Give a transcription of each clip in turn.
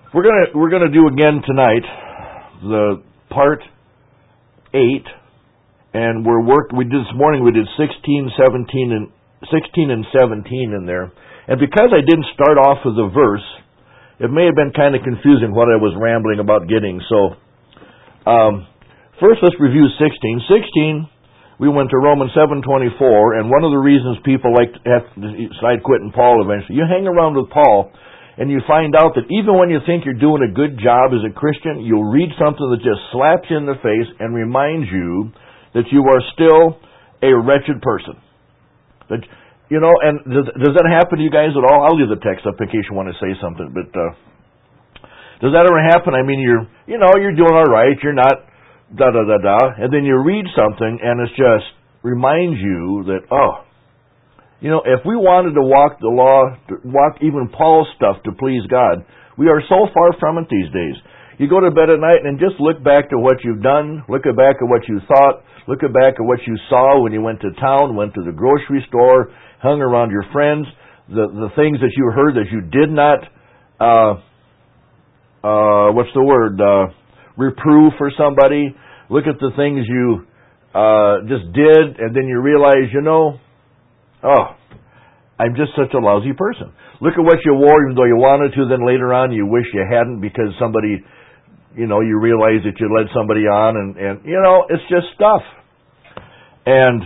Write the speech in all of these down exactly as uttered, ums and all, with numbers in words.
We're gonna we're gonna do again tonight the part eight, and we're work. We did this morning. We did sixteen, seventeen, and sixteen and seventeen in there. And because I didn't start off with a verse, it may have been kind of confusing what I was rambling about getting. So um, first, let's review sixteen. Sixteen. We went to Romans seven twenty-four, and one of the reasons people like to have to decide quitting Paul eventually, you hang around with Paul. And you find out that even when you think you're doing a good job as a Christian, you'll read something that just slaps you in the face and reminds you that you are still a wretched person. That, you know, and does, does that happen to you guys at all? I'll leave the text up in case you want to say something. But uh, does that ever happen? I mean, you're, you know, you're doing all right. You're not da da da da, and then you read something and it just reminds you that, oh. You know, if we wanted to walk the law, to walk even Paul's stuff to please God, we are so far from it these days. You go to bed at night and just look back to what you've done, look back at what you thought, look back at what you saw when you went to town, went to the grocery store, hung around your friends, the the things that you heard that you did not, uh, uh, what's the word, uh, reprove for somebody. Look at the things you uh, just did, and then you realize, you know, oh, I'm just such a lousy person. Look at what you wore even though you wanted to, then later on you wish you hadn't because somebody, you know, you realize that you led somebody on and, and you know, it's just stuff. And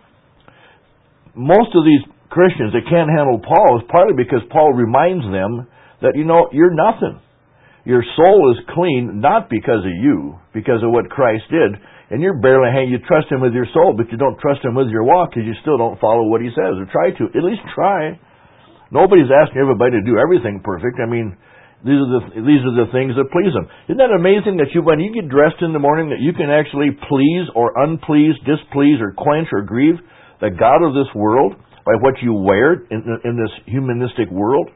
most of these Christians that can't handle Paul is partly because Paul reminds them that, you know, you're nothing. Your soul is clean not because of you, because of what Christ did. And you're barely, hey, you trust Him with your soul, but you don't trust Him with your walk because you still don't follow what He says, or try to. At least try. Nobody's asking everybody to do everything perfect. I mean, these are the these are the things that please Him. Isn't that amazing that you, when you get dressed in the morning, that you can actually please or unplease, displease or quench or grieve the God of this world by what you wear in, in this humanistic world?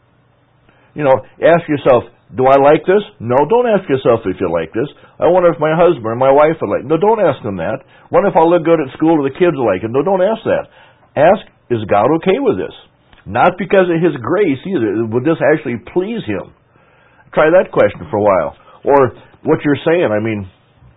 You know, ask yourself, do I like this? No, don't ask yourself if you like this. I wonder if my husband or my wife would like it. No, don't ask them that. Wonder if I'll look good at school or the kids will like it. No, don't ask that. Ask, is God okay with this? Not because of His grace either. Would this actually please Him? Try that question for a while. Or what you're saying. I mean,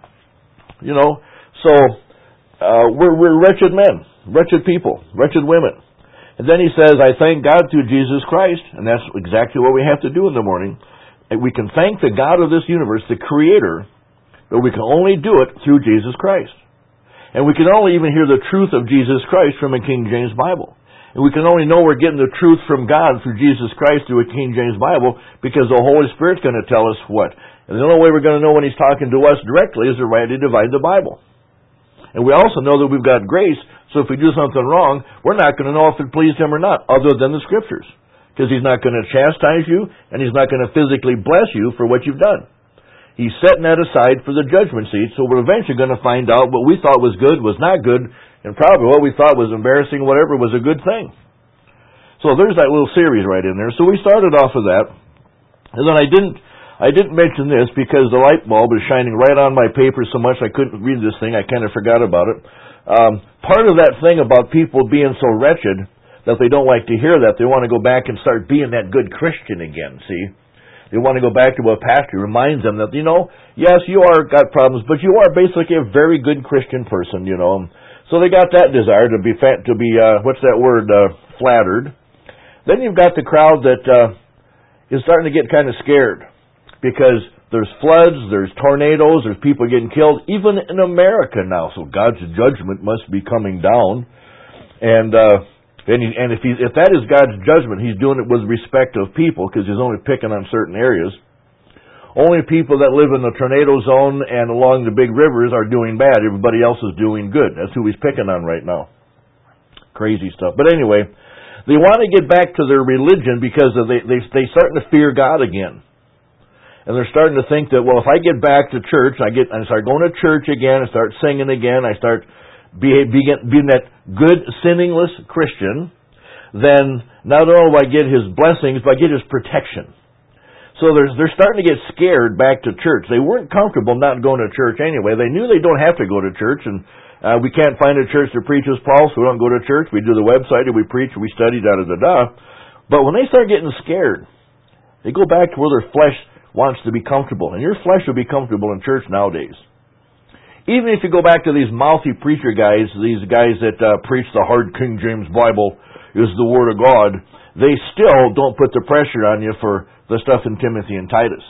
you know, so uh, we're, we're wretched men, wretched people, wretched women. And then he says, I thank God through Jesus Christ. And that's exactly what we have to do in the morning. We can thank the God of this universe, the Creator, but we can only do it through Jesus Christ. And we can only even hear the truth of Jesus Christ from a King James Bible. And we can only know we're getting the truth from God through Jesus Christ through a King James Bible because the Holy Spirit's going to tell us what. And the only way we're going to know when He's talking to us directly is to rightly divide the Bible. And we also know that we've got grace, so if we do something wrong, we're not going to know if it pleased Him or not, other than the Scriptures. Because He's not going to chastise you, and He's not going to physically bless you for what you've done. He's setting that aside for the judgment seat, so we're eventually going to find out what we thought was good was not good, and probably what we thought was embarrassing, whatever, was a good thing. So there's that little series right in there. So we started off with that, and then I didn't I didn't mention this because the light bulb is shining right on my paper so much I couldn't read this thing. I kind of forgot about it. Um, part of that thing about people being so wretched that they don't like to hear that, they want to go back and start being that good Christian again, see? They want to go back to what pastor reminds them that, you know, yes, you are got problems, but you are basically a very good Christian person, you know. So they got that desire to be, fat, to be uh, what's that word, uh, flattered. Then you've got the crowd that uh, is starting to get kind of scared because there's floods, there's tornadoes, there's people getting killed, even in America now. So God's judgment must be coming down. And uh, and, he, and if, he, if that is God's judgment, He's doing it with respect of people because He's only picking on certain areas. Only people that live in the tornado zone and along the big rivers are doing bad. Everybody else is doing good. That's who He's picking on right now. Crazy stuff. But anyway, they want to get back to their religion because of they, they, they're starting to fear God again. And they're starting to think that, well, if I get back to church, I get, I start going to church again, I start singing again, I start be, be, being that good, sinningless Christian, then not only do I get His blessings, but I get His protection. So they're, they're starting to get scared back to church. They weren't comfortable not going to church anyway. They knew they don't have to go to church, and uh, we can't find a church that preaches Paul, so we don't go to church. We do the website, and we preach, and we study, da-da-da-da. But when they start getting scared, they go back to where their flesh wants to be comfortable. And your flesh will be comfortable in church nowadays. Even if you go back to these mouthy preacher guys, these guys that uh, preach the hard King James Bible is the Word of God, they still don't put the pressure on you for the stuff in Timothy and Titus.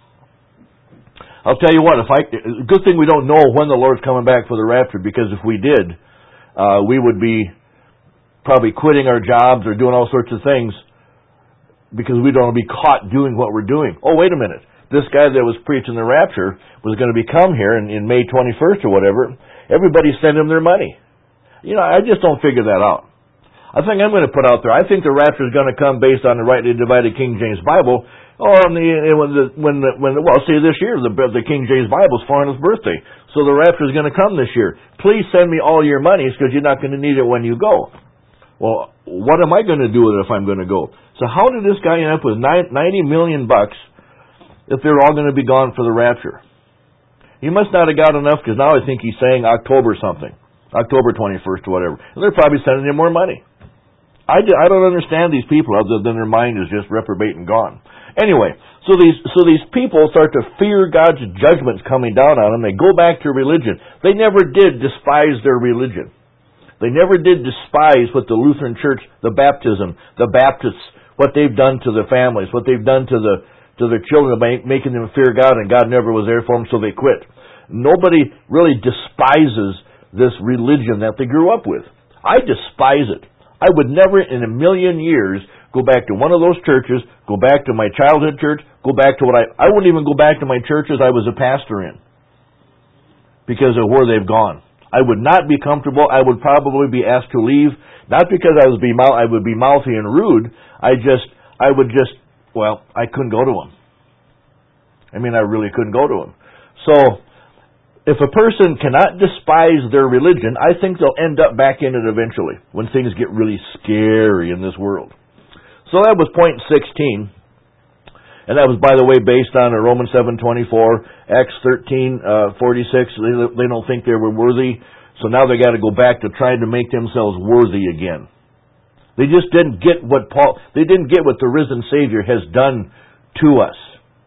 I'll tell you what, if I, good thing we don't know when the Lord's coming back for the rapture, because if we did, uh, we would be probably quitting our jobs or doing all sorts of things because we don't want to be caught doing what we're doing. Oh, wait a minute. This guy that was preaching the rapture was going to be come here in, in May twenty-first or whatever. Everybody sent him their money. You know, I just don't figure that out. I think I'm going to put out there, I think the rapture is going to come based on the rightly divided King James Bible. Oh, and the, when the, when the, when the, well, see, this year, the, the King James Bible is four hundredth birthday. So the rapture is going to come this year. Please send me all your monies because you're not going to need it when you go. Well, what am I going to do with it if I'm going to go? So how did this guy end up with ninety million bucks if they're all going to be gone for the rapture? He must not have got enough because now I think he's saying October something. October twenty-first or whatever. And they're probably sending him more money. I, do, I don't understand these people other than their mind is just reprobate and gone. Anyway, so these so these people start to fear God's judgments coming down on them. They go back to religion. They never did despise their religion. They never did despise what the Lutheran Church, the baptism, the Baptists, what they've done to the families, what they've done to the to their children by making them fear God, and God never was there for them, so they quit. Nobody really despises this religion that they grew up with. I despise it. I would never in a million years go back to one of those churches, go back to my childhood church, go back to what I... I wouldn't even go back to my churches I was a pastor in because of where they've gone. I would not be comfortable. I would probably be asked to leave, not because I was be I would be mouthy and rude. I just, I would just, well, I couldn't go to them. I mean, I really couldn't go to them. So, if a person cannot despise their religion, I think they'll end up back in it eventually when things get really scary in this world. So that was point sixteen. And that was, by the way, based on Romans seven twenty-four, Acts thirteen forty-six. They, they don't think they were worthy, so now they got to go back to trying to make themselves worthy again. They just didn't get what Paul, they didn't get what the risen Savior has done to us.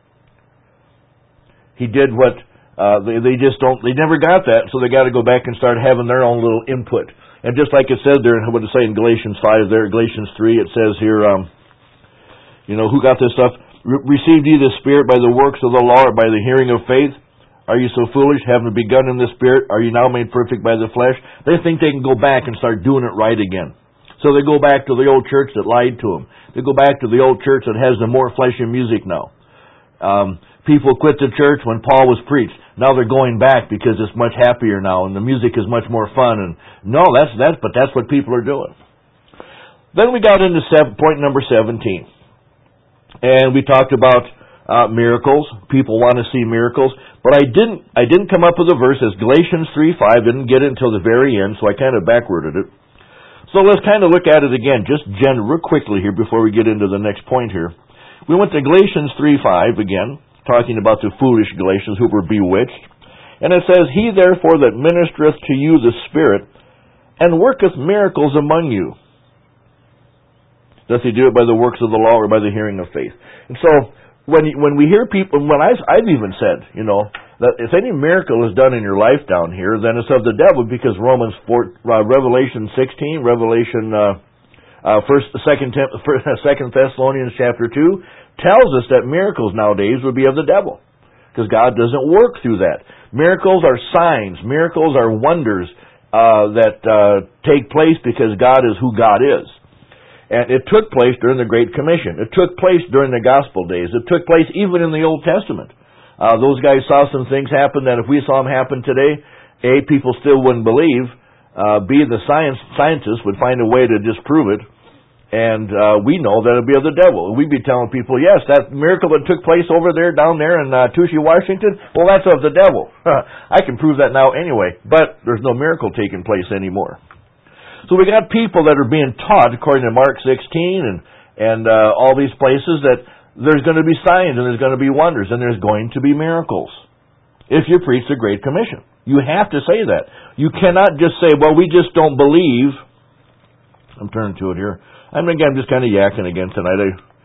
He did what, uh, they, they just don't, they never got that, so they got to go back and start having their own little input. And just like it said there, what did it say in Galatians five there, Galatians three, it says here, um, you know, who got this stuff? Received ye the Spirit by the works of the law or by the hearing of faith? Are you so foolish? Having begun in the Spirit, are you now made perfect by the flesh? They think they can go back and start doing it right again. So they go back to the old church that lied to them. They go back to the old church that has the more flesh and music now. Um, people quit the church when Paul was preached. Now they're going back because it's much happier now and the music is much more fun. And no, that's that's but that's what people are doing. Then we got into seven, point number seventeen. And we talked about uh, miracles. People want to see miracles. But I didn't I didn't come up with a verse as Galatians three five. Didn't get it until the very end, so I kind of backwarded it. So let's kind of look at it again, just gen real quickly here before we get into the next point here. We went to Galatians three five again, talking about the foolish Galatians who were bewitched. And it says, He therefore that ministereth to you the Spirit, and worketh miracles among you, doth he do it by the works of the law or by the hearing of faith? And so, when when we hear people, when I, I've even said, you know, that if any miracle is done in your life down here, then it's of the devil, because Romans four, uh, Revelation sixteen, Revelation uh, uh, first, second, first, second Thessalonians chapter two tells us that miracles nowadays would be of the devil, because God doesn't work through that. Miracles are signs, miracles are wonders uh, that uh, take place because God is who God is. And it took place during the Great Commission. It took place during the Gospel days. It took place even in the Old Testament. Uh, those guys saw some things happen that if we saw them happen today, A, people still wouldn't believe. Uh, B, the science scientists would find a way to disprove it. And uh, we know that it would be of the devil. We'd be telling people, yes, that miracle that took place over there, down there in uh, Tushy, Washington, well, that's of the devil. I can prove that now anyway. But there's no miracle taking place anymore. So we got people that are being taught, according to Mark sixteen and and uh, all these places, that there's going to be signs and there's going to be wonders and there's going to be miracles if you preach the Great Commission. You have to say that. You cannot just say, well, we just don't believe. I'm turning to it here. I mean, again, I'm just kind of yakking again tonight. I,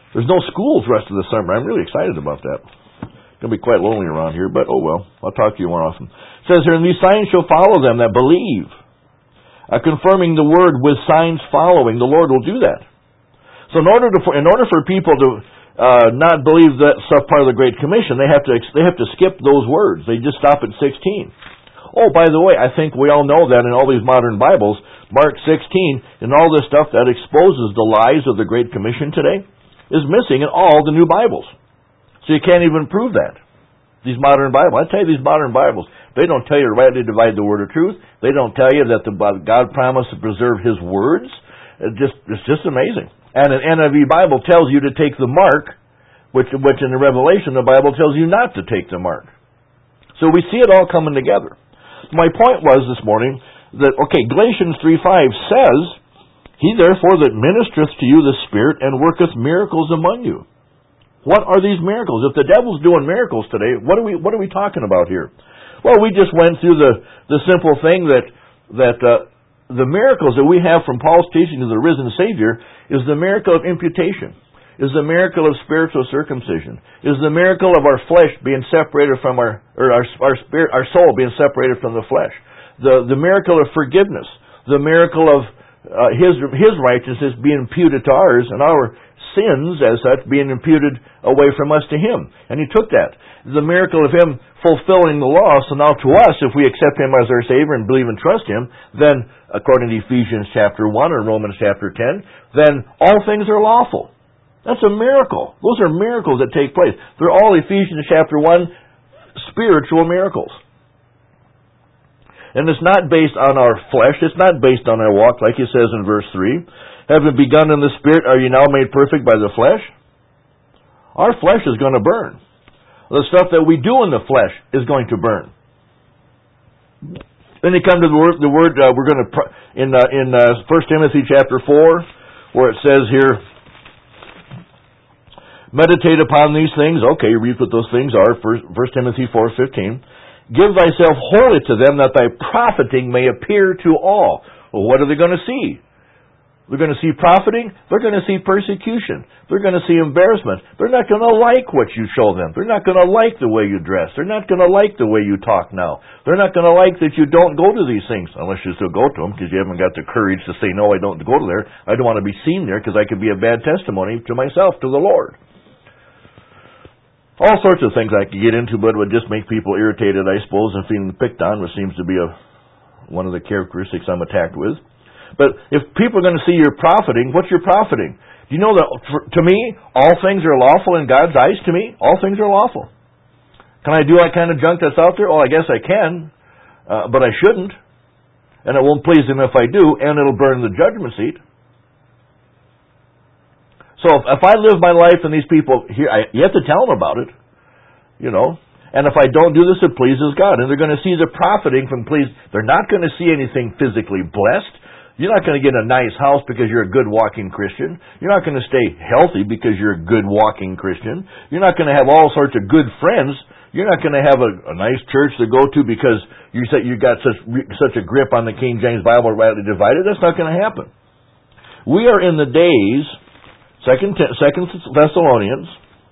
There's no schools the rest of the summer. I'm really excited about that. It's going to be quite lonely around here, but oh well. I'll talk to you more often. It says here, and these signs shall follow them that believe. Uh, confirming the word with signs following. The Lord will do that. So in order to, in order for people to uh, not believe that stuff part of the Great Commission, they have to they have to skip those words. They just stop at sixteen. Oh, by the way, I think we all know that in all these modern Bibles, Mark sixteen and all this stuff that exposes the lies of the Great Commission today is missing in all the new Bibles. So you can't even prove that. These modern Bibles. I tell you, these modern Bibles, they don't tell you to rightly divide the word of truth. They don't tell you that the God promised to preserve His words. It just, it's just amazing. And an N I V Bible tells you to take the mark, which, which in the Revelation, the Bible tells you not to take the mark. So we see it all coming together. My point was this morning that, okay, Galatians three five says, He therefore that ministereth to you the Spirit and worketh miracles among you. What are these miracles? If the devil's doing miracles today, what are we what are we talking about here? Well, we just went through the, the simple thing that that uh, the miracles that we have from Paul's teaching of the risen Savior is the miracle of imputation, is the miracle of spiritual circumcision, is the miracle of our flesh being separated from our or our our spirit our soul being separated from the flesh, the the miracle of forgiveness, the miracle of uh, his his righteousness being imputed to ours, and our sins, as such, being imputed away from us to Him. And He took that. The miracle of Him fulfilling the law, so now to us, if we accept Him as our Savior and believe and trust Him, then, according to Ephesians chapter one or Romans chapter ten, then all things are lawful. That's a miracle. Those are miracles that take place. They're all Ephesians chapter one spiritual miracles. And it's not based on our flesh. It's not based on our walk, like He says in verse three. Having begun in the Spirit, are you now made perfect by the flesh? Our flesh is going to burn. The stuff that we do in the flesh is going to burn. Then you come to the word, the word uh, we're going to, in uh, in uh, First Timothy chapter four, where it says here, meditate upon these things. Okay, read what those things are. First Timothy four fifteen. Give thyself wholly to them, that thy profiting may appear to all. Well, what are they going to see? They're going to see profiting. They're going to see persecution. They're going to see embarrassment. They're not going to like what you show them. They're not going to like the way you dress. They're not going to like the way you talk now. They're not going to like that you don't go to these things, unless you still go to them, because you haven't got the courage to say, no, I don't go to there. I don't want to be seen there, because I could be a bad testimony to myself, to the Lord. All sorts of things I could get into, but it would just make people irritated, I suppose, and feeling picked on, which seems to be a, one of the characteristics I'm attacked with. But if people are going to see you're profiting, what's your profiting? Do you know that, for, to me, all things are lawful in God's eyes? To me, all things are lawful. Can I do that kind of junk that's out there? Oh, I guess I can, uh, but I shouldn't. And it won't please Him if I do, and it'll burn the judgment seat. So if, if I live my life and these people, here, I, you have to tell them about it, you know. And if I don't do this, it pleases God. And they're going to see the profiting from please. They're not going to see anything physically blessed. You're not going to get a nice house because you're a good walking Christian. You're not going to stay healthy because you're a good walking Christian. You're not going to have all sorts of good friends. You're not going to have a, a nice church to go to because you said you got such such a grip on the King James Bible rightly divided. That's not going to happen. We are in the days, Second Second Thessalonians,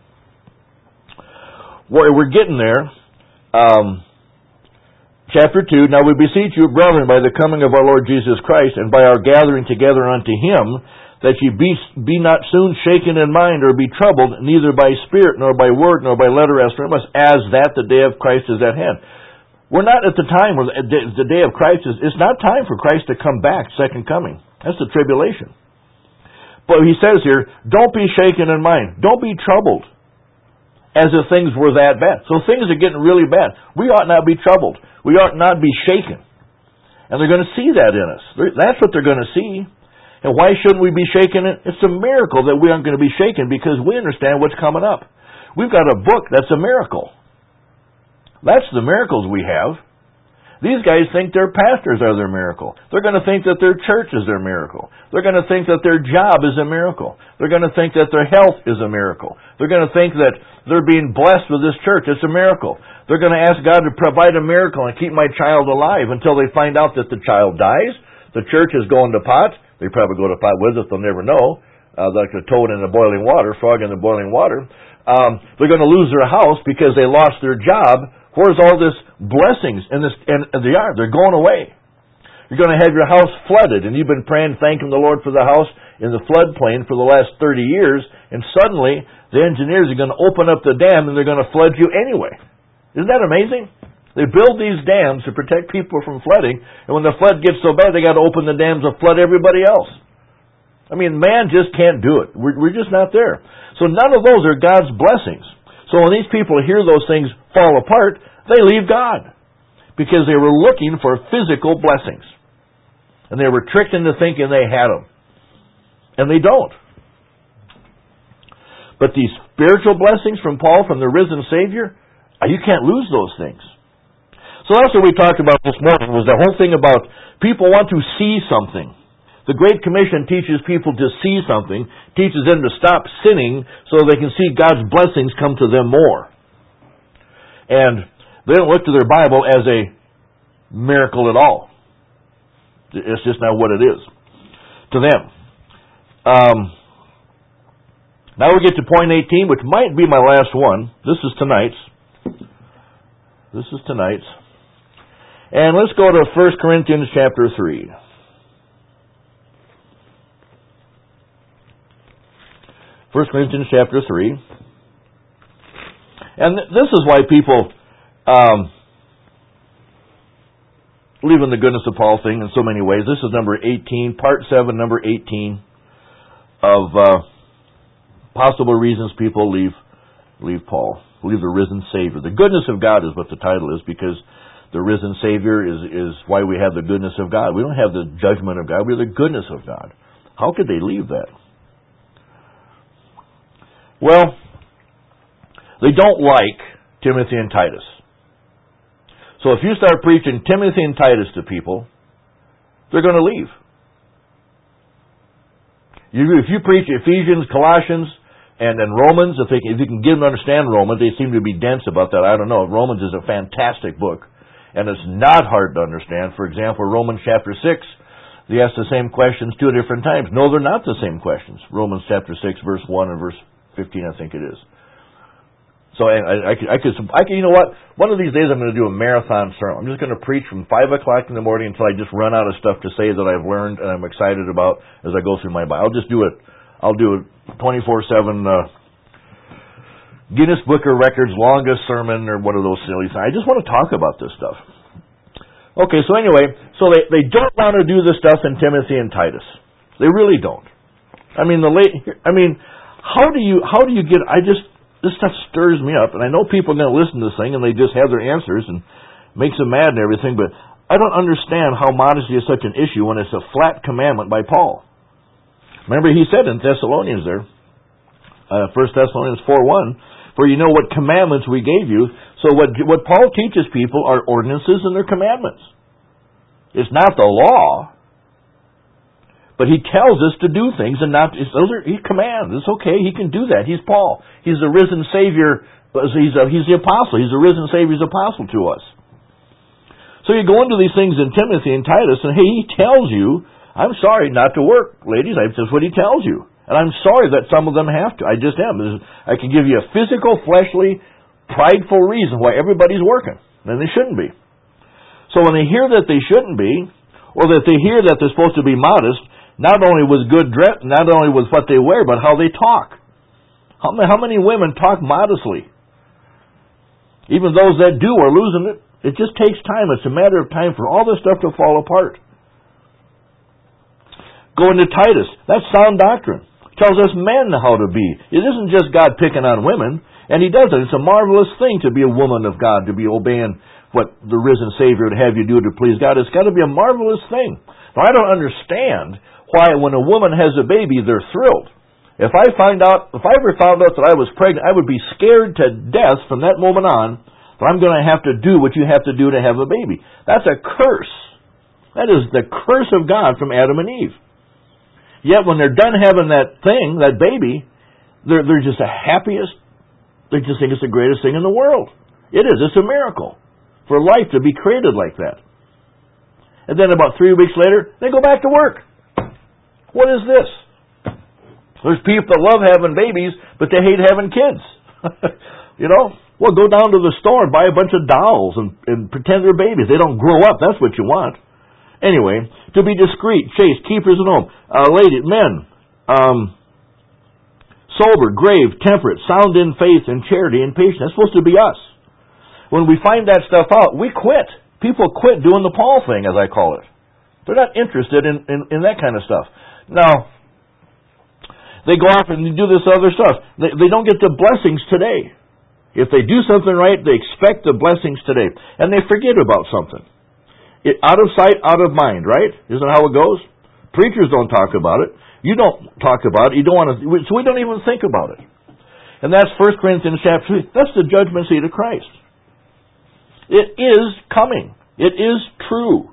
where we're getting there. Um, Chapter two, now we beseech you, brethren, by the coming of our Lord Jesus Christ, and by our gathering together unto Him, that ye be, be not soon shaken in mind, or be troubled, neither by spirit, nor by word, nor by letter as from us, as that the day of Christ is at hand. We're not at the time where the day of Christ is, it's not time for Christ to come back, second coming. That's the tribulation. But He says here, don't be shaken in mind. Don't be troubled, as if things were that bad. So things are getting really bad. We ought not be troubled. We ought not be shaken. And they're going to see that in us. That's what they're going to see. And why shouldn't we be shaken? It's a miracle that we aren't going to be shaken because we understand what's coming up. We've got a book that's a miracle. That's the miracles we have. These guys think their pastors are their miracle. They're going to think that their church is their miracle. They're going to think that their job is a miracle. They're going to think that their health is a miracle. They're going to think that they're being blessed with this church. It's a miracle. They're going to ask God to provide a miracle and keep my child alive until they find out that the child dies. The church is going to pot. They probably go to pot with us. They'll never know. uh, like a toad in the boiling water, frog in the boiling water. Um, they're going to lose their house because they lost their job. Where's all this blessings? And, this, and they are. They're going away. You're going to have your house flooded, and you've been praying, thanking the Lord for the house in the floodplain for the last thirty years, and suddenly the engineers are going to open up the dam and they're going to flood you anyway. Isn't that amazing? They build these dams to protect people from flooding, and when the flood gets so bad, they got to open the dams to flood everybody else. I mean, man just can't do it. We're, we're just not there. So none of those are God's blessings. So when these people hear those things fall apart, they leave God because they were looking for physical blessings. And they were tricked into thinking they had them. And they don't. But these spiritual blessings from Paul, from the risen Savior, you can't lose those things. So that's what we talked about this morning, was the whole thing about people want to see something. The Great Commission teaches people to see something, teaches them to stop sinning so they can see God's blessings come to them more. And they don't look to their Bible as a miracle at all. It's just not what it is to them. Um, now we get to point eighteen, which might be my last one. This is tonight's. This is tonight's. And let's go to First Corinthians chapter three. First Corinthians chapter three. And th- this is why people um, believe in the goodness of Paul thing in so many ways. This is number eighteen, part seven, number eighteen of uh, possible reasons people leave leave Paul, leave the risen Savior. The goodness of God is what the title is, because the risen Savior is, is why we have the goodness of God. We don't have the judgment of God, we have the goodness of God. How could they leave that? Well, they don't like Timothy and Titus. So if you start preaching Timothy and Titus to people, they're going to leave. You, if you preach Ephesians, Colossians, and then Romans, if, they, if you can get them to understand Romans, they seem to be dense about that. I don't know. Romans is a fantastic book, and it's not hard to understand. For example, Romans chapter six, they ask the same questions two different times. No, they're not the same questions. Romans chapter six, verse one and verse fifteen, I think it is. So I, I, I, could, I, could, I could, you know what? One of these days I'm going to do a marathon sermon. I'm just going to preach from five o'clock in the morning until I just run out of stuff to say that I've learned and I'm excited about as I go through my Bible. I'll just do it. I'll do a twenty-four seven uh, Guinness Book of Records longest sermon or one of those silly things. I just want to talk about this stuff. Okay, so anyway, so they, they don't want to do this stuff in Timothy and Titus. They really don't. I mean, the late, I mean, how do you, how do you get, I just, this stuff stirs me up, and I know people are going to listen to this thing, and they just have their answers, and makes them mad and everything, but I don't understand how modesty is such an issue when it's a flat commandment by Paul. Remember, he said in Thessalonians there, uh, First Thessalonians four one, for you know what commandments we gave you. So what what Paul teaches people are ordinances and their commandments. It's not the law, but he tells us to do things and not. Those are he commands. It's okay. He can do that. He's Paul. He's the risen Savior. He's a, he's the apostle. He's the risen Savior's apostle to us. So you go into these things in Timothy and Titus, and hey, he tells you, I'm sorry not to work, ladies. That's what he tells you. And I'm sorry that some of them have to. I just am. I can give you a physical, fleshly, prideful reason why everybody's working. And they shouldn't be. So when they hear that they shouldn't be, or that they hear that they're supposed to be modest, not only with good dress, not only with what they wear, but how they talk. How many, how many women talk modestly? Even those that do are losing it. It just takes time. It's a matter of time for all this stuff to fall apart. Go into Titus. That's sound doctrine. Tells us men how to be. It isn't just God picking on women, and he does it. It's a marvelous thing to be a woman of God, to be obeying what the risen Savior would have you do to please God. It's got to be a marvelous thing. Now, I don't understand why when a woman has a baby, they're thrilled. If I find out, if I ever found out that I was pregnant, I would be scared to death from that moment on that I'm going to have to do what you have to do to have a baby. That's a curse. That is the curse of God from Adam and Eve. Yet when they're done having that thing, that baby, they're, they're just the happiest. They just think it's the greatest thing in the world. It is. It's a miracle for life to be created like that. And then about three weeks later, they go back to work. What is this? There's people that love having babies, but they hate having kids. You know? Well, go down to the store and buy a bunch of dolls and, and pretend they're babies. They don't grow up. That's what you want. Anyway, to be discreet, chaste, keepers at home, uh, lady, men, um, sober, grave, temperate, sound in faith and charity and patience. That's supposed to be us. When we find that stuff out, we quit. People quit doing the Paul thing, as I call it. They're not interested in, in, in that kind of stuff. Now, they go off and do this other stuff. They, they don't get the blessings today. If they do something right, they expect the blessings today. And they forget about something. It, out of sight, out of mind, right? Isn't that how it goes? Preachers don't talk about it. You don't talk about it. You don't want to, so we don't even think about it. And that's First Corinthians chapter three. That's the judgment seat of Christ. It is coming. It is true.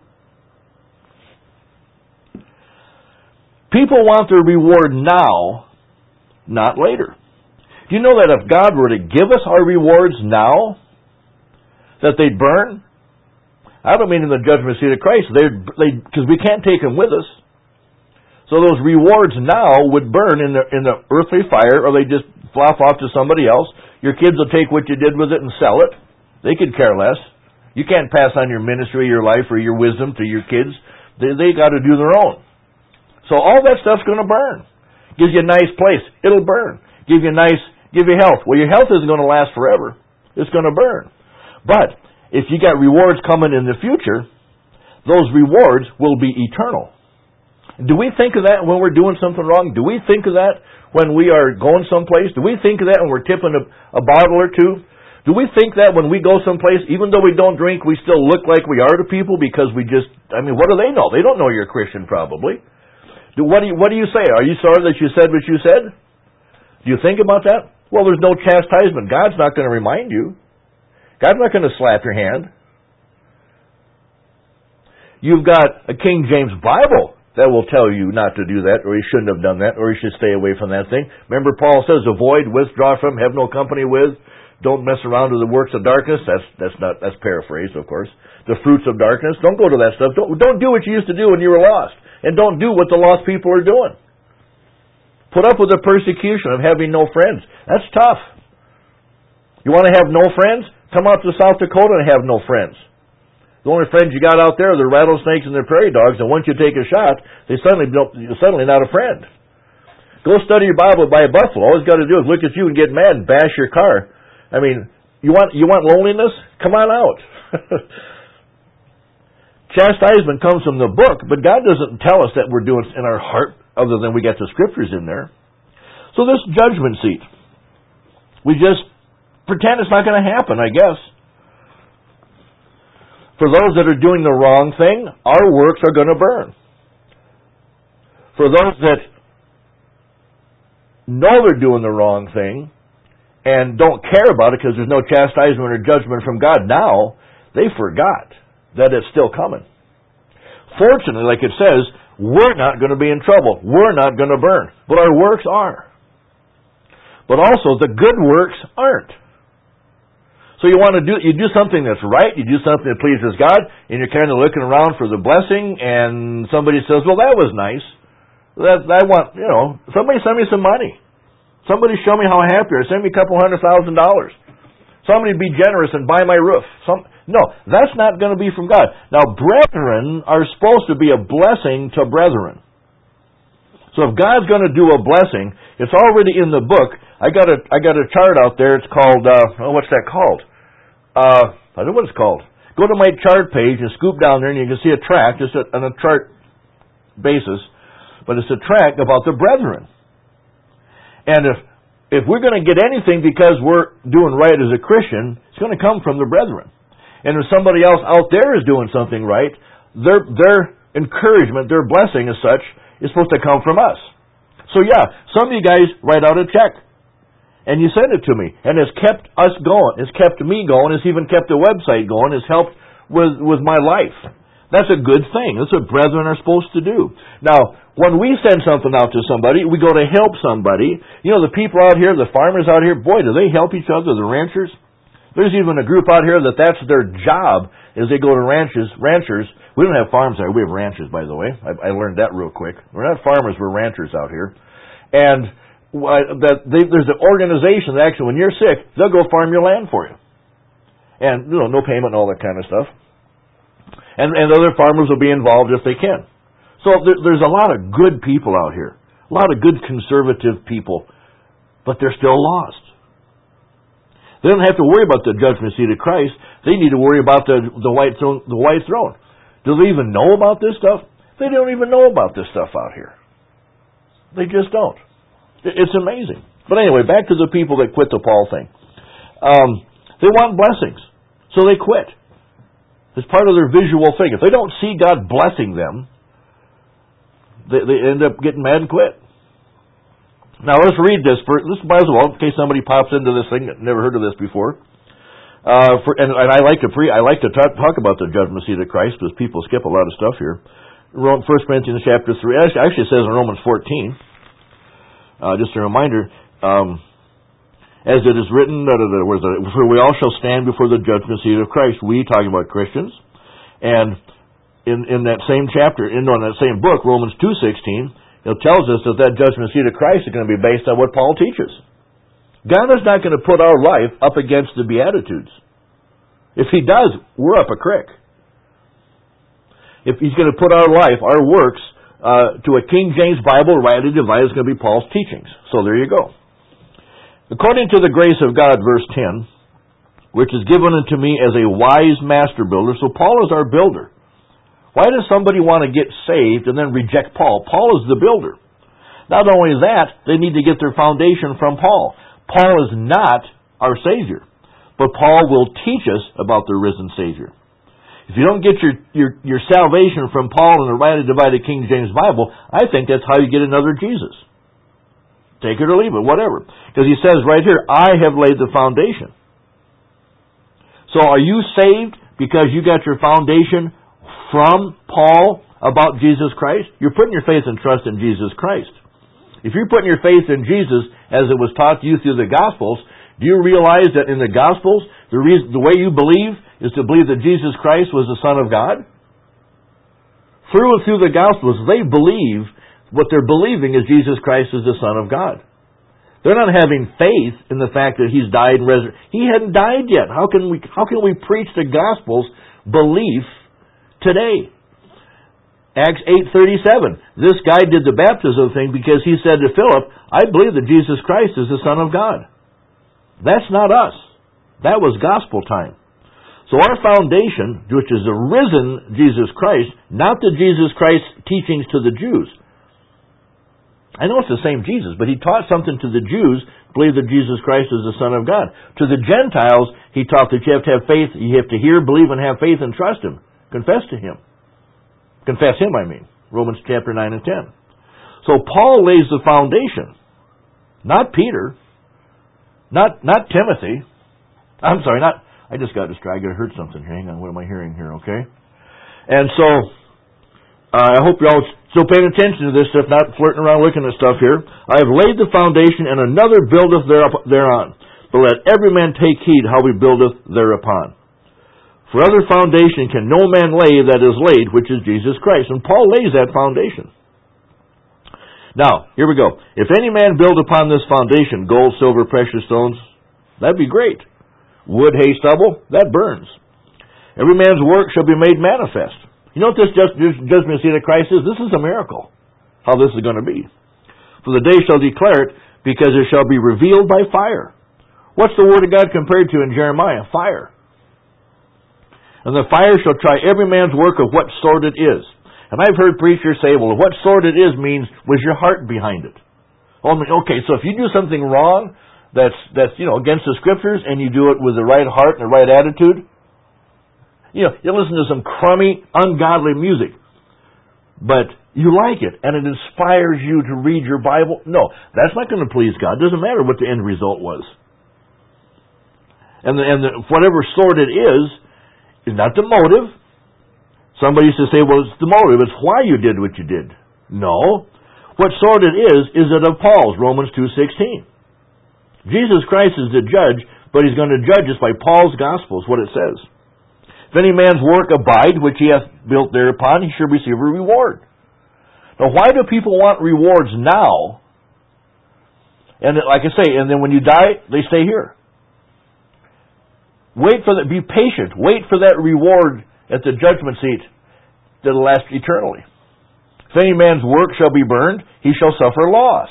People want their reward now, not later. Do you know that if God were to give us our rewards now, that they'd burn? I don't mean in the judgment seat of Christ, because we can't take them with us. So those rewards now would burn in the in the earthly fire, or they just flop off to somebody else. Your kids will take what you did with it and sell it. They could care less. You can't pass on your ministry, your life, or your wisdom to your kids. They they got to do their own. So all that stuff's going to burn. Gives you a nice place, it'll burn. Give you nice, give you health. Well, your health isn't going to last forever. It's going to burn. But if you got rewards coming in the future, those rewards will be eternal. Do we think of that when we're doing something wrong? Do we think of that when we are going someplace? Do we think of that when we're tipping a, a bottle or two? Do we think that when we go someplace, even though we don't drink, we still look like we are to people because we just, I mean, what do they know? They don't know you're a Christian probably. Do, what, do you, what do you say? Are you sorry that you said what you said? Do you think about that? Well, there's no chastisement. God's not going to remind you. God's not going to slap your hand. You've got a King James Bible that will tell you not to do that, or you shouldn't have done that, or you should stay away from that thing. Remember, Paul says, avoid, withdraw from, have no company with, don't mess around with the works of darkness. That's that's not that's paraphrased, of course. The fruits of darkness. Don't go to that stuff. Don't don't do what you used to do when you were lost, and don't do what the lost people are doing. Put up with the persecution of having no friends. That's tough. You want to have no friends? Come out to South Dakota and have no friends. The only friends you got out there are the rattlesnakes and the prairie dogs, and once you take a shot, they suddenly don't, you're suddenly not a friend. Go study your Bible by a buffalo. All he's got to do is look at you and get mad and bash your car. I mean, you want you want loneliness? Come on out. Chastisement comes from the book, but God doesn't tell us that we're doing it in our heart, other than we got the scriptures in there. So this judgment seat, we just pretend it's not going to happen, I guess. For those that are doing the wrong thing, our works are going to burn. For those that know they're doing the wrong thing and don't care about it because there's no chastisement or judgment from God now, they forgot that it's still coming. Fortunately, like it says, we're not going to be in trouble. We're not going to burn. But our works are. But also, the good works aren't. So you want to do, you do something that's right, you do something that pleases God, and you're kind of looking around for the blessing, and somebody says, well, that was nice. That, I want, you know, somebody send me some money. Somebody show me how happy you are. Send me a couple hundred thousand dollars. Somebody be generous and buy my roof. Some, no, that's not going to be from God. Now, brethren are supposed to be a blessing to brethren. So if God's going to do a blessing, it's already in the book. I got a I got a chart out there. It's called, uh, oh, what's that called? Uh, I don't know what it's called. Go to my chart page and scoop down there, and you can see a tract, just a, on a chart basis. But it's a tract about the brethren. And if if we're going to get anything because we're doing right as a Christian, it's going to come from the brethren. And if somebody else out there is doing something right, their their encouragement, their blessing as such, is supposed to come from us. So yeah, some of you guys write out a check. And you send it to me. And it's kept us going. It's kept me going. It's even kept the website going. It's helped with, with my life. That's a good thing. That's what brethren are supposed to do. Now, when we send something out to somebody, we go to help somebody. You know, the people out here, the farmers out here, boy, do they help each other, the ranchers. There's even a group out here that that's their job, is they go to ranches, ranchers. We don't have farms there. We have ranches, by the way. I, I learned that real quick. We're not farmers, we're ranchers out here. And uh, that they, there's an organization that actually, when you're sick, they'll go farm your land for you. And, you know, no payment and all that kind of stuff. And, and other farmers will be involved if they can. So there, there's a lot of good people out here. A lot of good conservative people. But they're still lost. They don't have to worry about the judgment seat of Christ. They need to worry about the, the, white throne, the white throne. Do they even know about this stuff? They don't even know about this stuff out here. They just don't. It's amazing. But anyway, back to the people that quit the Paul thing. Um, they want blessings, so they quit. It's part of their visual thing. If they don't see God blessing them, they, they end up getting mad and quit. Now let's read this. For, this might as well, in case somebody pops into this thing that never heard of this before. Uh, for, and, and I like to pre, I like to talk, talk about the judgment seat of Christ because people skip a lot of stuff here. First Corinthians chapter three actually, actually says in Romans fourteen. Uh, just a reminder. Um, as it is written, da, da, da, where's the, for we all shall stand before the judgment seat of Christ. We talking about Christians, and in in that same chapter, in, in that same book, Romans two sixteen. It tells us that that judgment seat of Christ is going to be based on what Paul teaches. God is not going to put our life up against the Beatitudes. If He does, we're up a creek. If He's going to put our life, our works, uh, to a King James Bible, rightly divided, is going to be Paul's teachings. So there you go. According to the grace of God, verse ten, which is given unto me as a wise master builder. So Paul is our builder. Why does somebody want to get saved and then reject Paul? Paul is the builder. Not only that, they need to get their foundation from Paul. Paul is not our Savior, but Paul will teach us about the risen Savior. If you don't get your, your, your salvation from Paul in the rightly divided King James Bible, I think that's how you get another Jesus. Take it or leave it, whatever. Because he says right here, I have laid the foundation. So are you saved because you got your foundation from Paul about Jesus Christ? You're putting your faith and trust in Jesus Christ. If you're putting your faith in Jesus as it was taught to you through the Gospels, do you realize that in the Gospels, the reason, the way you believe is to believe that Jesus Christ was the Son of God? Through and through the Gospels, they believe what they're believing is Jesus Christ is the Son of God. They're not having faith in the fact that He's died and resurrected. He hadn't died yet. How can we, how can we preach the Gospels belief today? Acts eight thirty-seven. This guy did the baptism thing because he said to Philip, I believe that Jesus Christ is the Son of God. That's not us. That was gospel time. So our foundation, which is the risen Jesus Christ, not the Jesus Christ teachings to the Jews. I know it's the same Jesus, but He taught something to the Jews, believe that Jesus Christ is the Son of God. To the Gentiles, He taught that you have to have faith, you have to hear, believe, and have faith and trust Him. Confess to Him. Confess Him, I mean. Romans chapter nine and ten. So Paul lays the foundation. Not Peter. Not not Timothy. I'm sorry, not... I just got distracted. I heard something. Hang on, what am I hearing here, okay? And so, uh, I hope you're all still paying attention to this stuff, not flirting around looking at stuff here. I have laid the foundation, and another buildeth thereon. But let every man take heed how he buildeth thereupon. For other foundation can no man lay that is laid, which is Jesus Christ. And Paul lays that foundation. Now, here we go. If any man build upon this foundation gold, silver, precious stones, that'd be great. Wood, hay, stubble, that burns. Every man's work shall be made manifest. You know what this judgment seat of Christ is? This is a miracle, how this is going to be. For the day shall declare it, because it shall be revealed by fire. What's the word of God compared to in Jeremiah? Fire. And the fire shall try every man's work of what sort it is. And I've heard preachers say, well, what sort it is means, was your heart behind it? Okay, so if you do something wrong, that's, that's you know, against the Scriptures, and you do it with the right heart and the right attitude, you know, you listen to some crummy, ungodly music, but you like it, and it inspires you to read your Bible. No, that's not going to please God. It doesn't matter what the end result was. And, the, and the, whatever sort it is, is not the motive. Somebody used to say, well, it's the motive. It's why you did what you did. No. What sort it is, is it of Paul's, Romans two sixteen. Jesus Christ is the judge, but He's going to judge us by Paul's gospel, is what it says. If any man's work abide, which he hath built thereupon, he shall receive a reward. Now, why do people want rewards now And like I say, and then when you die, they stay here. Wait for that. Be patient. Wait for that reward at the judgment seat that'll last eternally. If any man's work shall be burned, he shall suffer loss.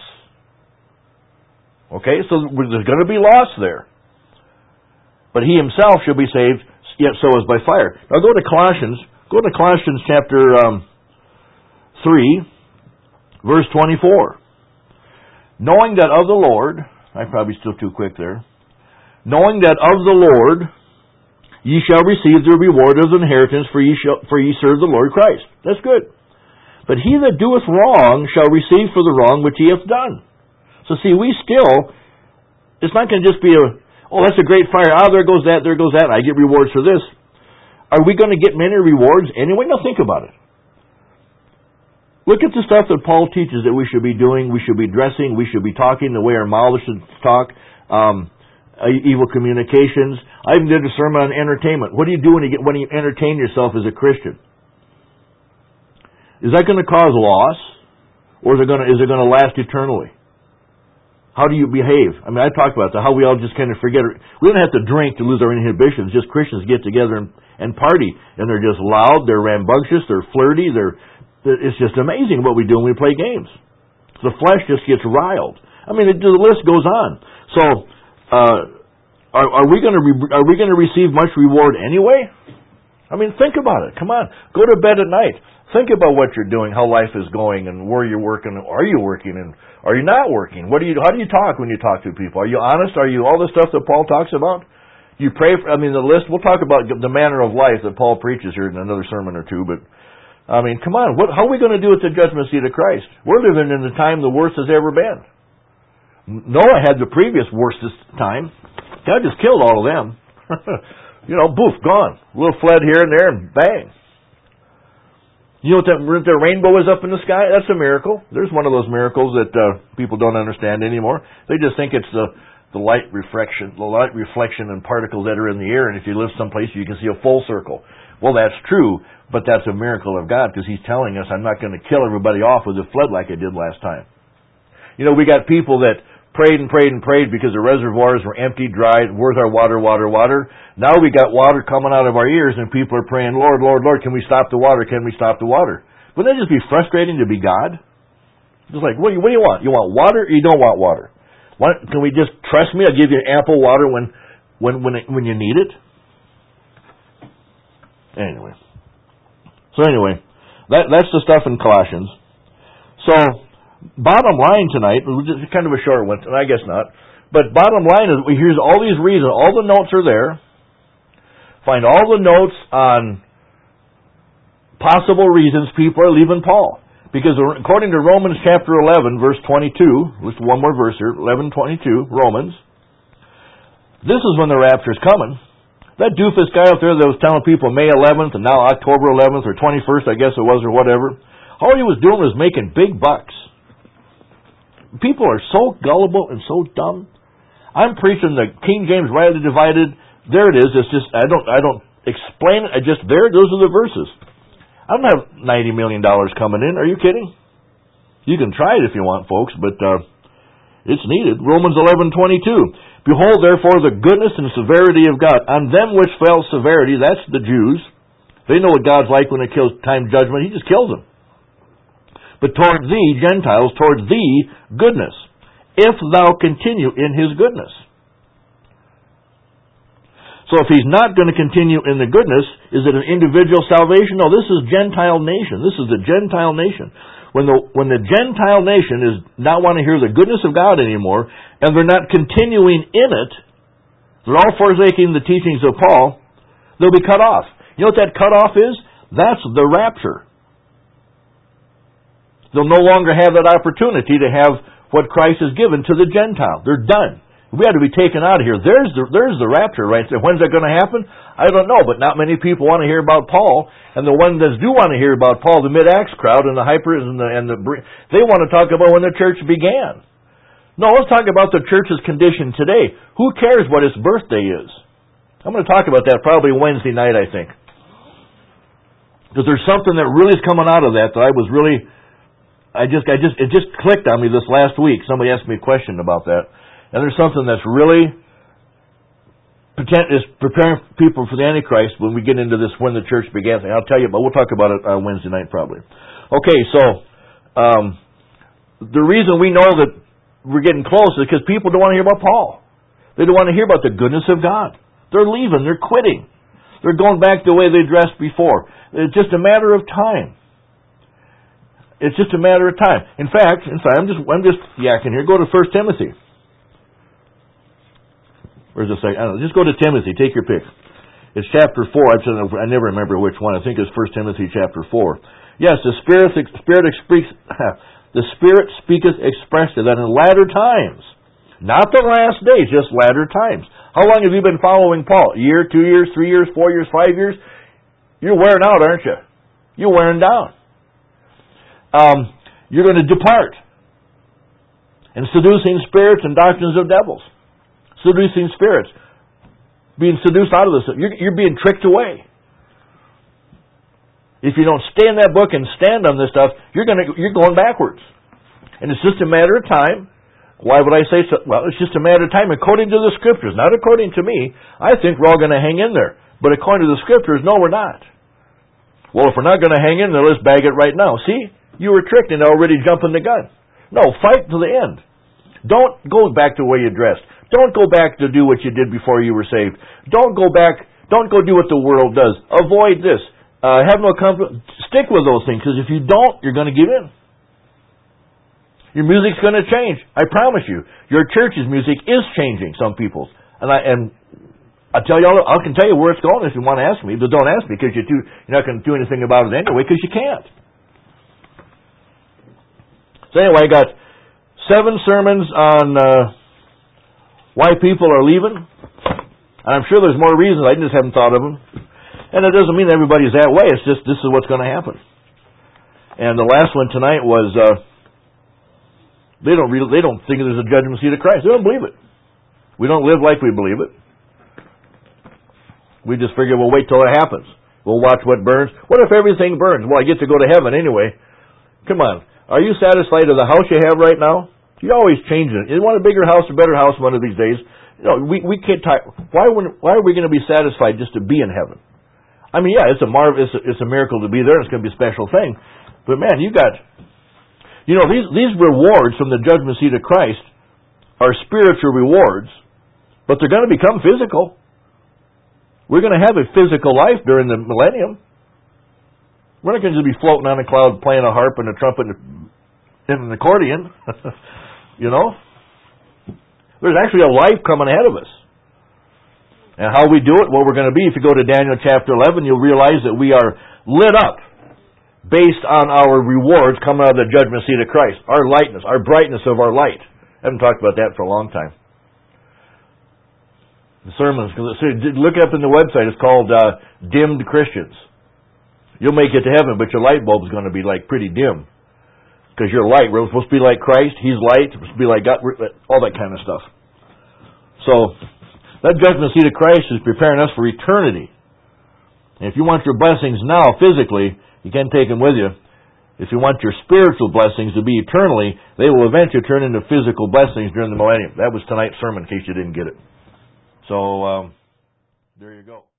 Okay, so there's going to be loss there. But he himself shall be saved, yet so as by fire. Now go to Colossians. Go to Colossians chapter um, three, verse twenty-four. Knowing that of the Lord, I'm probably still too quick there. Knowing that of the Lord ye shall receive the reward of the inheritance, for ye shall, for ye serve the Lord Christ. That's good. But he that doeth wrong shall receive for the wrong which he hath done. So see, we still, it's not going to just be a, oh, that's a great fire. Ah, there goes that, there goes that. I get rewards for this. Are we going to get many rewards anyway? Now think about it. Look at the stuff that Paul teaches that we should be doing. We should be dressing. We should be talking the way our mouths should talk. Um, evil communications. I even did a sermon on entertainment. What do you do when you get when you entertain yourself as a Christian? Is that going to cause loss, or is it going to is it going to last eternally? How do you behave? I mean, I talked about that. How we all just kind of forget. We don't have to drink to lose our inhibitions. Just Christians get together and, and party, and they're just loud. They're rambunctious. They're flirty. They're it's just amazing what we do when we play games. The flesh just gets riled. I mean, it, the list goes on. So. Uh, are, are we going to re- are we going to receive much reward anyway? I mean, think about it. Come on, go to bed at night. Think about what you're doing, how life is going, and where you're working. Are you working, and are you not working? What do you? How do you talk when you talk to people? Are you honest? Are you all the stuff that Paul talks about? You pray for. I mean, the list. We'll talk about the manner of life that Paul preaches here in another sermon or two. But I mean, come on, what? How are we going to do at the judgment seat of Christ? We're living in the time the worst has ever been. Noah had the previous worstest time. God just killed all of them. You know, boof, gone. A little flood here and there, and bang. You know what that the rainbow is up in the sky? That's a miracle. There's one of those miracles that uh, people don't understand anymore. They just think it's the the light reflection, the light reflection and particles that are in the air, and if you live someplace, you can see a full circle. Well, that's true, but that's a miracle of God, because He's telling us, I'm not going to kill everybody off with a flood like I did last time. You know, we got people that prayed and prayed and prayed because the reservoirs were empty, dry. Where's our water, water, water? Now we got water coming out of our ears, and people are praying, Lord, Lord, Lord, can we stop the water? Can we stop the water? Wouldn't that just be frustrating to be God? Just like, what do you, what do you want? You want water or you don't want water? Why, can we just trust me? I'll give you ample water when when when it, when you need it? Anyway. So anyway, that that's the stuff in Colossians. So, bottom line tonight, it's kind of a short one, and I guess not, but bottom line is, here's all these reasons, all the notes are there. Find all the notes on possible reasons people are leaving Paul. Because according to Romans chapter eleven, verse twenty-two, just one more verse here, eleven twenty-two, Romans, this is when the rapture's coming. That doofus guy out there that was telling people May eleventh and now October eleventh or twenty-first, I guess it was, or whatever, all he was doing was making big bucks. People are so gullible and so dumb. I'm preaching the King James rightly divided. There it is. It's just I don't I don't explain it. I just there. Those are the verses. I don't have ninety million dollars coming in. Are you kidding? You can try it if you want, folks, but uh, it's needed. Romans eleven twenty-two. Behold, therefore, the goodness and severity of God on them which fell severity. That's the Jews. They know what God's like when it kills time judgment. He just kills them. But toward thee, Gentiles, toward thee, goodness, if thou continue in his goodness. So if he's not going to continue in the goodness, is it an individual salvation? No, this is Gentile nation. This is the Gentile nation. When the when the Gentile nation is not want to hear the goodness of God anymore, and they're not continuing in it, they're all forsaking the teachings of Paul, they'll be cut off. You know what that cut off is? That's the rapture. They'll no longer have that opportunity to have what Christ has given to the Gentile. They're done. We had to be taken out of here. There's the, there's the rapture right there. When's that going to happen? I don't know, but not many people want to hear about Paul. And the ones that do want to hear about Paul, the Mid-Acts crowd and the Hypers and the, and the they want to talk about when the church began. No, let's talk about the church's condition today. Who cares what its birthday is? I'm going to talk about that probably Wednesday night, I think. Because there's something that really is coming out of that that I was really I just, I just, it just clicked on me this last week. Somebody asked me a question about that. And there's something that's really is preparing people for the Antichrist when we get into this when the church began. I'll tell you, but we'll talk about it on Wednesday night probably. Okay, so um, the reason we know that we're getting close is because people don't want to hear about Paul. They don't want to hear about the goodness of God. They're leaving. They're quitting. They're going back the way they dressed before. It's just a matter of time. It's just a matter of time. In fact, in fact, I'm just I'm just yakking here. Go to First Timothy. Where's the second? I don't know. Just go to Timothy. Take your pick. It's chapter four. I've said, I never remember which one. I think it's First Timothy chapter four. Yes, the Spirit, Spirit speaks. The Spirit speaketh expressly that in latter times, not the last days, just latter times. How long have you been following Paul? A year, two years, three years, four years, five years? You're wearing out, aren't you? You're wearing down. Um, you're going to depart. And seducing spirits and doctrines of devils. Seducing spirits. Being seduced out of this. You're, you're being tricked away. If you don't stay in that book and stand on this stuff, you're going to, you're going backwards. And it's just a matter of time. Why would I say so? Well, it's just a matter of time according to the Scriptures. Not according to me. I think we're all going to hang in there. But according to the Scriptures, no, we're not. Well, if we're not going to hang in there, let's bag it right now. See? You were tricked and already jumping the gun. No, fight to the end. Don't go back to the way you dressed. Don't go back to do what you did before you were saved. Don't go back. Don't go do what the world does. Avoid this. Uh, have no comfort. Stick with those things, because if you don't, you're going to give in. Your music's going to change. I promise you. Your church's music is changing. Some people's, and I and I tell you, I can tell you where it's going if you want to ask me. But don't ask me, because you're too. You're not going to do anything about it anyway, because you can't. So anyway, I got seven sermons on uh, why people are leaving. And I'm sure there's more reasons. I just haven't thought of them. And it doesn't mean everybody's that way. It's just this is what's going to happen. And the last one tonight was uh, they don't really, they don't think there's a judgment seat of Christ. They don't believe it. We don't live like we believe it. We just figure we'll wait till it happens. We'll watch what burns. What if everything burns? Well, I get to go to heaven anyway. Come on. Are you satisfied with the house you have right now? You're always changing it. You want a bigger house, a better house one of these days. You know, we, we can't talk. Why, why are we going to be satisfied just to be in heaven? I mean, yeah, it's a marv, it's a, it's a miracle to be there. It's going to be a special thing. But man, you got, you know, these, these rewards from the judgment seat of Christ are spiritual rewards, but they're going to become physical. We're going to have a physical life during the millennium. We're not going to just be floating on a cloud playing a harp and a trumpet and an accordion. You know? There's actually a life coming ahead of us. And how we do it, what we're going to be, if you go to Daniel chapter eleven, you'll realize that we are lit up based on our rewards coming out of the judgment seat of Christ. Our lightness, our brightness of our light. I haven't talked about that for a long time. The sermons, look up in the website, it's called uh, Dimmed Christians. You'll make it to heaven, but your light bulb is going to be like pretty dim. Because you're light. We're supposed to be like Christ. He's light. We're supposed to be like God. All that kind of stuff. So, that judgment seat of Christ is preparing us for eternity. And if you want your blessings now, physically, you can't take them with you. If you want your spiritual blessings to be eternally, they will eventually turn into physical blessings during the millennium. That was tonight's sermon, in case you didn't get it. So, um, there you go.